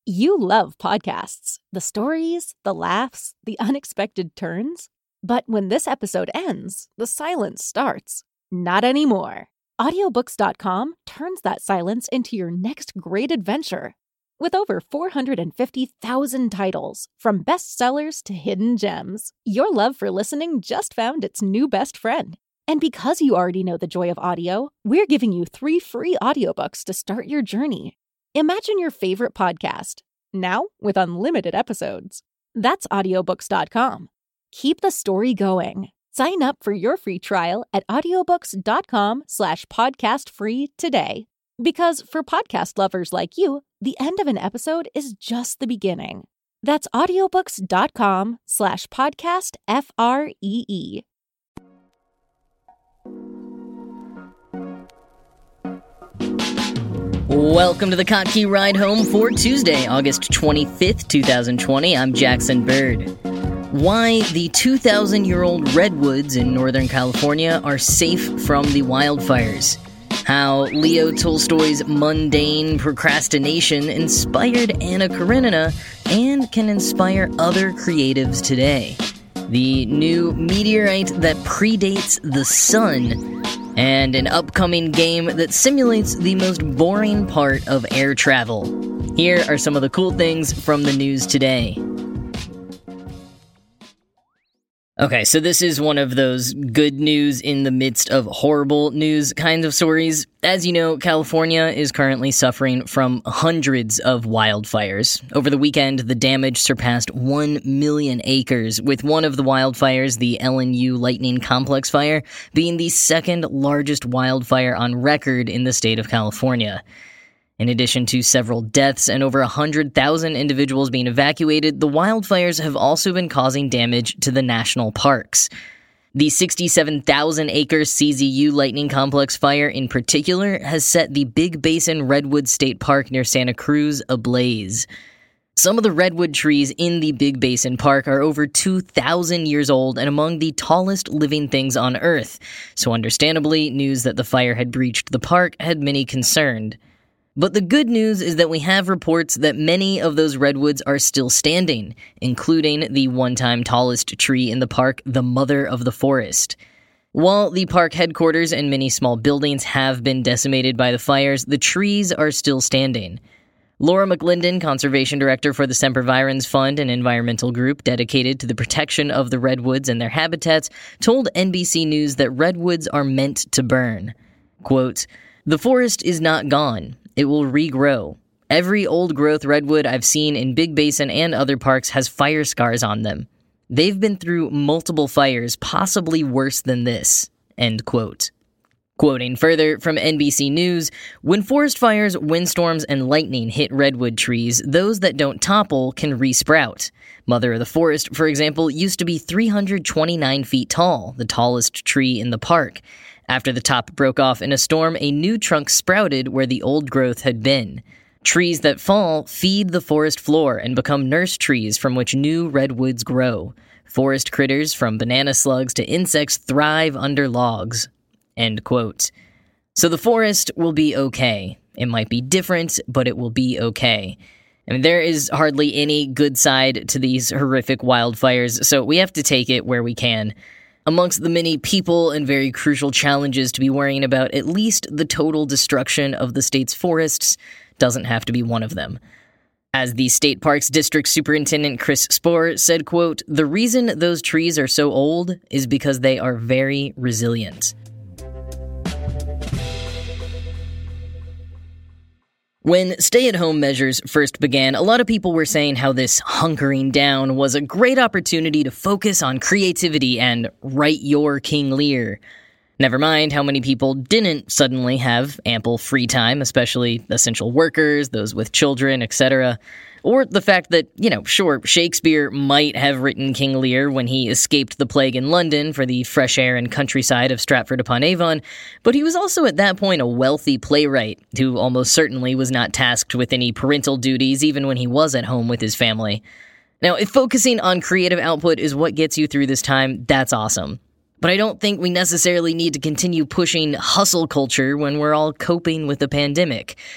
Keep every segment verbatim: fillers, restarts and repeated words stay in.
You love podcasts, the stories, the laughs, the unexpected turns. But when this episode ends, the silence starts. Not anymore. Audiobooks dot com turns that silence into your next great adventure. With over four hundred fifty thousand titles, from bestsellers to hidden gems, your love for listening just found its new best friend. And because you already know the joy of audio, we're giving you three free audiobooks to start your journey. Imagine your favorite podcast, now with unlimited episodes. That's audiobooks dot com. Keep the story going. Sign up for your free trial at audiobooks dot com slash podcast free today. Because for podcast lovers like you, the end of an episode is just the beginning. That's audiobooks dot com slash podcast F R E E. Welcome to the Kottke Ride Home for Tuesday, August twenty-fifth, twenty twenty. I'm Jackson Bird. Why the two thousand year old redwoods in Northern California are safe from the wildfires. How Leo Tolstoy's mundane procrastination inspired Anna Karenina and can inspire other creatives today. The new meteorite that predates the sun, and an upcoming game that simulates the most boring part of air travel. Here are some of the cool things from the news today. Okay, so this is one of those good news in the midst of horrible news kinds of stories. As you know, California is currently suffering from hundreds of wildfires. Over the weekend, the damage surpassed one million acres, with one of the wildfires, the L N U Lightning Complex Fire, being the second largest wildfire on record in the state of California. In addition to several deaths and over one hundred thousand individuals being evacuated, the wildfires have also been causing damage to the national parks. The sixty-seven thousand acre C Z U Lightning Complex Fire in particular has set the Big Basin Redwood State Park near Santa Cruz ablaze. Some of the redwood trees in the Big Basin Park are over two thousand years old and among the tallest living things on Earth, so understandably, news that the fire had breached the park had many concerned. But the good news is that we have reports that many of those redwoods are still standing, including the one-time tallest tree in the park, the Mother of the Forest. While the park headquarters and many small buildings have been decimated by the fires, the trees are still standing. Laura McLinden, Conservation Director for the Sempervirens Fund, an environmental group dedicated to the protection of the redwoods and their habitats, told N B C News that redwoods are meant to burn. Quote, "The forest is not gone. It will regrow. Every old-growth redwood I've seen in Big Basin and other parks has fire scars on them. They've been through multiple fires, possibly worse than this." End quote. Quoting further from N B C News, "When forest fires, windstorms, and lightning hit redwood trees, those that don't topple can resprout. Mother of the Forest, for example, used to be three hundred twenty-nine feet tall, the tallest tree in the park. After the top broke off in a storm, a new trunk sprouted where the old growth had been. Trees that fall feed the forest floor and become nurse trees from which new redwoods grow. Forest critters, from banana slugs to insects, thrive under logs." End quote. So the forest will be okay. It might be different, but it will be okay. I mean, there is hardly any good side to these horrific wildfires, so we have to take it where we can. Amongst the many people and very crucial challenges to be worrying about, at least the total destruction of the state's forests doesn't have to be one of them. As the State Parks District Superintendent Chris Spohr said, quote, "The reason those trees are so old is because they are very resilient." When stay-at-home measures first began, a lot of people were saying how this hunkering down was a great opportunity to focus on creativity and write your King Lear. Never mind how many people didn't suddenly have ample free time, especially essential workers, those with children, et cetera. Or the fact that, you know, sure, Shakespeare might have written King Lear when he escaped the plague in London for the fresh air and countryside of Stratford-upon-Avon, but he was also at that point a wealthy playwright who almost certainly was not tasked with any parental duties even when he was at home with his family. Now, if focusing on creative output is what gets you through this time, that's awesome. But I don't think we necessarily need to continue pushing hustle culture when we're all coping with the pandemic.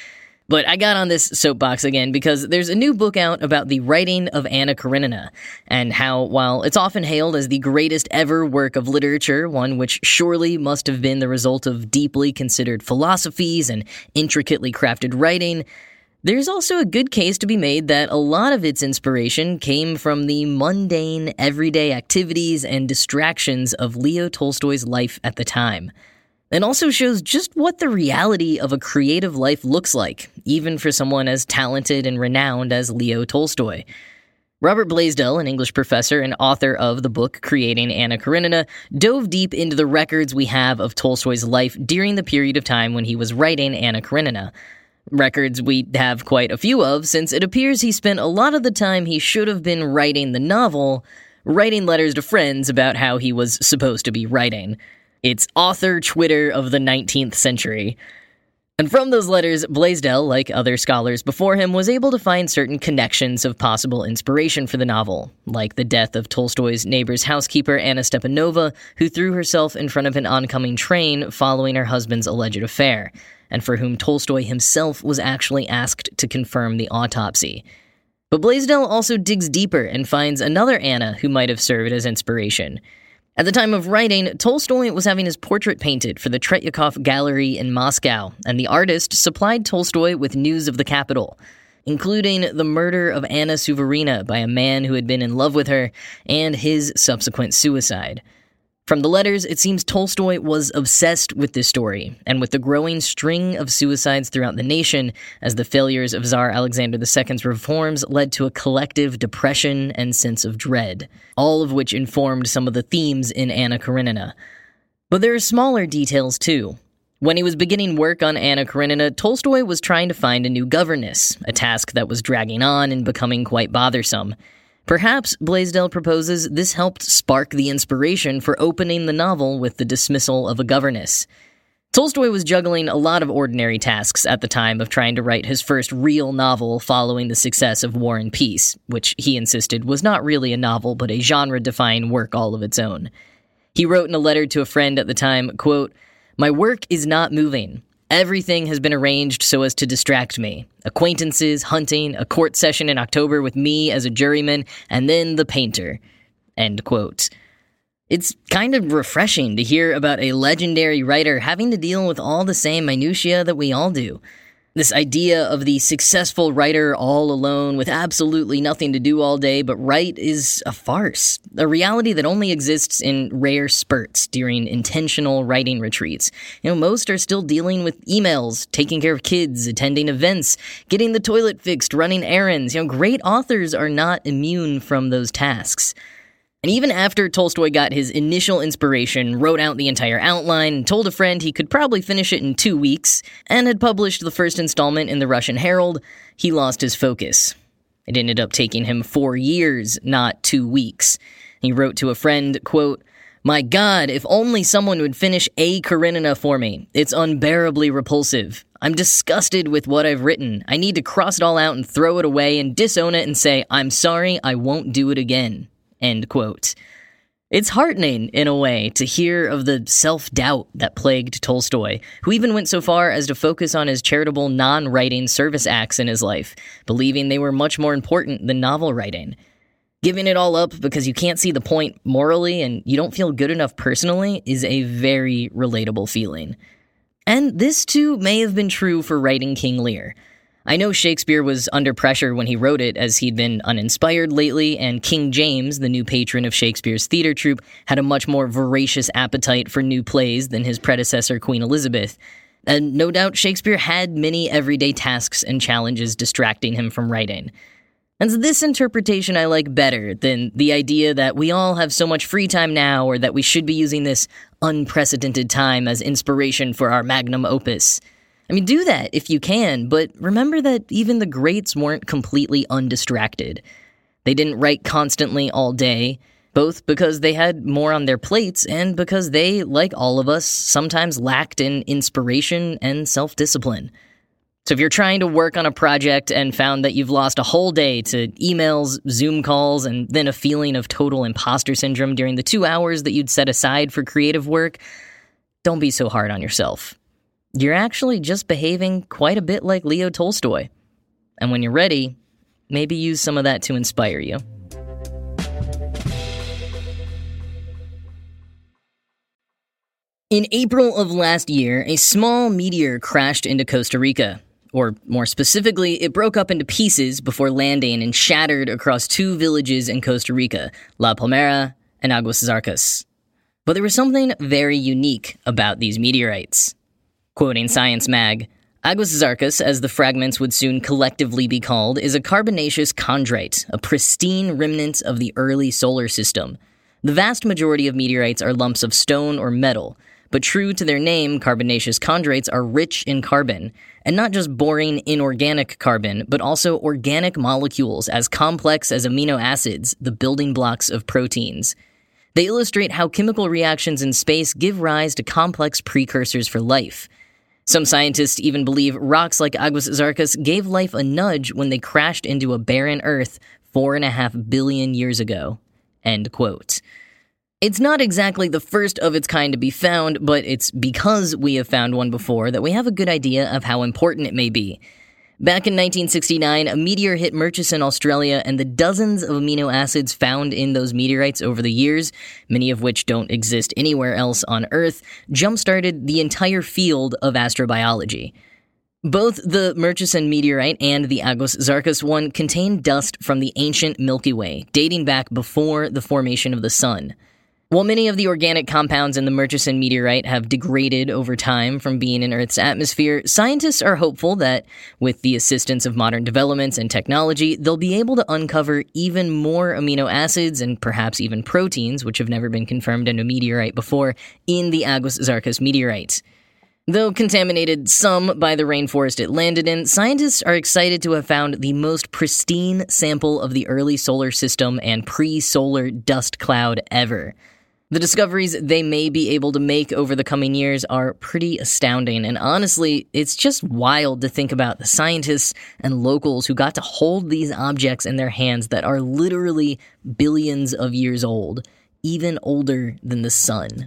But I got on this soapbox again because there's a new book out about the writing of Anna Karenina, and how, while it's often hailed as the greatest ever work of literature, one which surely must have been the result of deeply considered philosophies and intricately crafted writing, there's also a good case to be made that a lot of its inspiration came from the mundane, everyday activities and distractions of Leo Tolstoy's life at the time. It also shows just what the reality of a creative life looks like, even for someone as talented and renowned as Leo Tolstoy. Robert Blaisdell, an English professor and author of the book Creating Anna Karenina, dove deep into the records we have of Tolstoy's life during the period of time when he was writing Anna Karenina. Records we have quite a few of, since it appears he spent a lot of the time he should have been writing the novel, writing letters to friends about how he was supposed to be writing. It's author Twitter of the nineteenth century. And from those letters, Blaisdell, like other scholars before him, was able to find certain connections of possible inspiration for the novel, like the death of Tolstoy's neighbor's housekeeper Anna Stepanova, who threw herself in front of an oncoming train following her husband's alleged affair, and for whom Tolstoy himself was actually asked to confirm the autopsy. But Blaisdell also digs deeper and finds another Anna who might have served as inspiration. At the time of writing, Tolstoy was having his portrait painted for the Tretyakov Gallery in Moscow, and the artist supplied Tolstoy with news of the capital, including the murder of Anna Suvorina by a man who had been in love with her, and his subsequent suicide. From the letters, it seems Tolstoy was obsessed with this story, and with the growing string of suicides throughout the nation, as the failures of Tsar Alexander the Second's reforms led to a collective depression and sense of dread, all of which informed some of the themes in Anna Karenina. But there are smaller details, too. When he was beginning work on Anna Karenina, Tolstoy was trying to find a new governess, a task that was dragging on and becoming quite bothersome. Perhaps, Blaisdell proposes, this helped spark the inspiration for opening the novel with the dismissal of a governess. Tolstoy was juggling a lot of ordinary tasks at the time of trying to write his first real novel following the success of War and Peace, which he insisted was not really a novel but a genre-defying work all of its own. He wrote in a letter to a friend at the time, quote, "My work is not moving. Everything has been arranged so as to distract me. Acquaintances, hunting, a court session in October with me as a juryman, and then the painter." End quote. It's kind of refreshing to hear about a legendary writer having to deal with all the same minutiae that we all do. This idea of the successful writer all alone with absolutely nothing to do all day but write is a farce, a reality that only exists in rare spurts during intentional writing retreats. You know, most are still dealing with emails, taking care of kids, attending events, getting the toilet fixed, running errands. You know, great authors are not immune from those tasks. And even after Tolstoy got his initial inspiration, wrote out the entire outline, told a friend he could probably finish it in two weeks, and had published the first installment in the Russian Herald, he lost his focus. It ended up taking him four years, not two weeks. He wrote to a friend, quote, "My God, if only someone would finish A Karenina for me. It's unbearably repulsive. I'm disgusted with what I've written. I need to cross it all out and throw it away and disown it and say, I'm sorry, I won't do it again." End quote. It's heartening, in a way, to hear of the self-doubt that plagued Tolstoy, who even went so far as to focus on his charitable non-writing service acts in his life, believing they were much more important than novel writing. Giving it all up because you can't see the point morally and you don't feel good enough personally is a very relatable feeling. And this, too, may have been true for writing King Lear. I know Shakespeare was under pressure when he wrote it, as he'd been uninspired lately, and King James, the new patron of Shakespeare's theater troupe, had a much more voracious appetite for new plays than his predecessor, Queen Elizabeth. And no doubt Shakespeare had many everyday tasks and challenges distracting him from writing. And this interpretation I like better than the idea that we all have so much free time now, or that we should be using this unprecedented time as inspiration for our magnum opus. I mean, do that if you can, but remember that even the greats weren't completely undistracted. They didn't write constantly all day, both because they had more on their plates and because they, like all of us, sometimes lacked in inspiration and self-discipline. So if you're trying to work on a project and found that you've lost a whole day to emails, Zoom calls, and then a feeling of total imposter syndrome during the two hours that you'd set aside for creative work, don't be so hard on yourself. you're actually just behaving quite a bit like Leo Tolstoy. And when you're ready, maybe use some of that to inspire you. In April of last year, a small meteor crashed into Costa Rica. Or more specifically, it broke up into pieces before landing and shattered across two villages in Costa Rica, La Palmera and Aguas Zarcas. But there was something very unique about these meteorites. Quoting Science Mag, Aguas Zarcas, as the fragments would soon collectively be called, is a carbonaceous chondrite, a pristine remnant of the early solar system. The vast majority of meteorites are lumps of stone or metal, but true to their name, carbonaceous chondrites are rich in carbon, and not just boring inorganic carbon, but also organic molecules as complex as amino acids, the building blocks of proteins. They illustrate how chemical reactions in space give rise to complex precursors for life. Some scientists even believe rocks like Aguas Zarcas gave life a nudge when they crashed into a barren Earth four and a half billion years ago. End quote. It's not exactly the first of its kind to be found, but it's because we have found one before that we have a good idea of how important it may be. Back in nineteen sixty-nine, a meteor hit Murchison, Australia, and the dozens of amino acids found in those meteorites over the years, many of which don't exist anywhere else on Earth, jump-started the entire field of astrobiology. Both the Murchison meteorite and the Aguas Zarcas one contain dust from the ancient Milky Way, dating back before the formation of the Sun. While many of the organic compounds in the Murchison meteorite have degraded over time from being in Earth's atmosphere, scientists are hopeful that, with the assistance of modern developments and technology, they'll be able to uncover even more amino acids and perhaps even proteins, which have never been confirmed in a meteorite before, in the Aguas Zarcas meteorite. Though contaminated some by the rainforest it landed in, scientists are excited to have found the most pristine sample of the early solar system and pre-solar dust cloud ever. The discoveries they may be able to make over the coming years are pretty astounding, and honestly, it's just wild to think about the scientists and locals who got to hold these objects in their hands that are literally billions of years old, even older than the sun.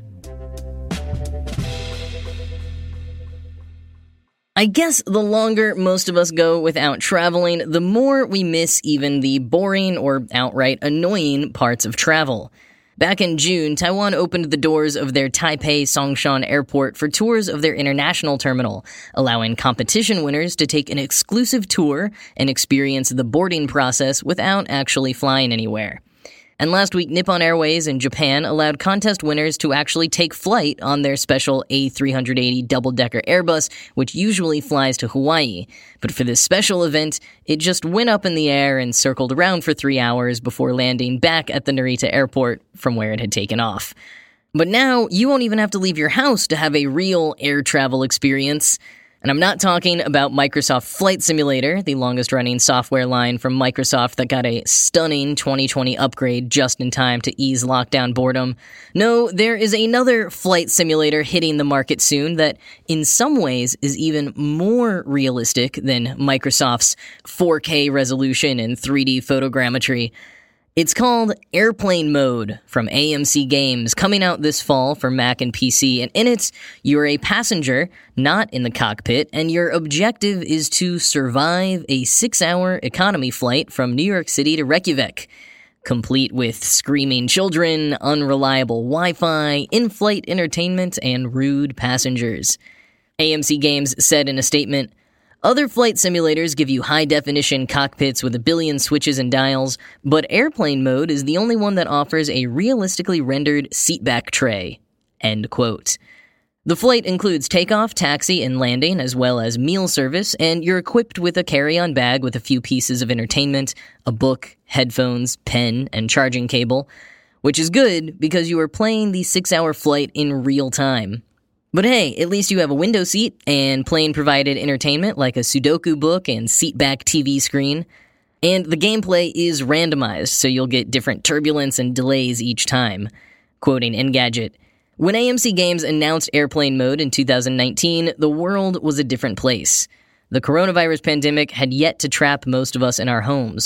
I guess the longer most of us go without traveling, the more we miss even the boring or outright annoying parts of travel. Back in June, Taiwan opened the doors of their Taipei Songshan Airport for tours of their international terminal, allowing competition winners to take an exclusive tour and experience the boarding process without actually flying anywhere. And last week, Nippon Airways in Japan allowed contest winners to actually take flight on their special A three eighty double-decker Airbus, which usually flies to Hawaii. But for this special event, it just went up in the air and circled around for three hours before landing back at the Narita airport from where it had taken off. But now, you won't even have to leave your house to have a real air travel experience. And I'm not talking about Microsoft Flight Simulator, the longest-running software line from Microsoft that got a stunning twenty twenty upgrade just in time to ease lockdown boredom. No, there is another flight simulator hitting the market soon that, in some ways, is even more realistic than Microsoft's four K resolution and three D photogrammetry. It's called Airplane Mode from A M C Games, coming out this fall for Mac and P C, and in it, you're a passenger, not in the cockpit, and your objective is to survive a six-hour economy flight from New York City to Reykjavik, complete with screaming children, unreliable Wi-Fi, in-flight entertainment, and rude passengers. A M C Games said in a statement, "Other flight simulators give you high-definition cockpits with a billion switches and dials, but Airplane Mode is the only one that offers a realistically rendered seatback tray." End quote. The flight includes takeoff, taxi, and landing, as well as meal service, and you're equipped with a carry-on bag with a few pieces of entertainment, a book, headphones, pen, and charging cable, which is good because you are playing the six-hour flight in real time. But hey, at least you have a window seat and plane-provided entertainment like a Sudoku book and seatback T V screen. And the gameplay is randomized, so you'll get different turbulence and delays each time. Quoting Engadget, "When A M C Games announced Airplane Mode in two thousand nineteen, the world was a different place. The coronavirus pandemic had yet to trap most of us in our homes.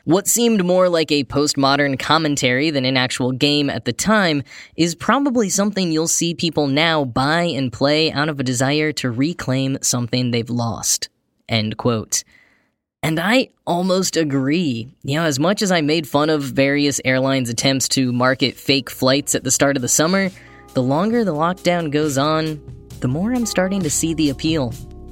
What seemed more like a postmodern commentary than an actual game at the time is probably something you'll see people now buy and play out of a desire to reclaim something they've lost. End quote. And I almost agree. You know, as much as I made fun of various airlines' attempts to market fake flights at the start of the summer, the longer the lockdown goes on, the more I'm starting to see the appeal.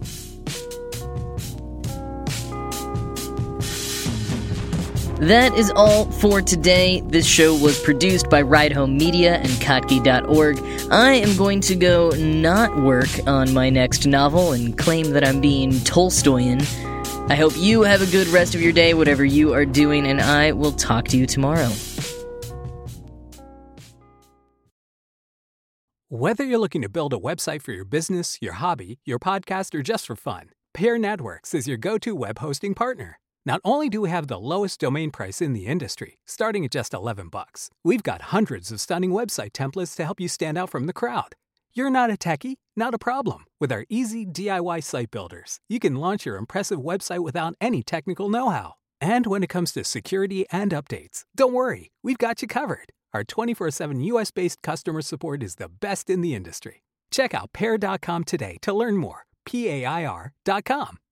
That is all for today. This show was produced by Ride Home Media and Kotke dot org. I am going to go not work on my next novel and claim that I'm being Tolstoyan. I hope you have a good rest of your day, whatever you are doing, and I will talk to you tomorrow. Whether you're looking to build a website for your business, your hobby, your podcast, or just for fun, Pair Networks is your go-to web hosting partner. Not only do we have the lowest domain price in the industry, starting at just eleven bucks, we've got hundreds of stunning website templates to help you stand out from the crowd. You're not a techie? Not a problem. With our easy D I Y site builders, you can launch your impressive website without any technical know-how. And when it comes to security and updates, don't worry, we've got you covered. Our twenty-four seven U S-based customer support is the best in the industry. Check out pair dot com today to learn more. P A I R dot com.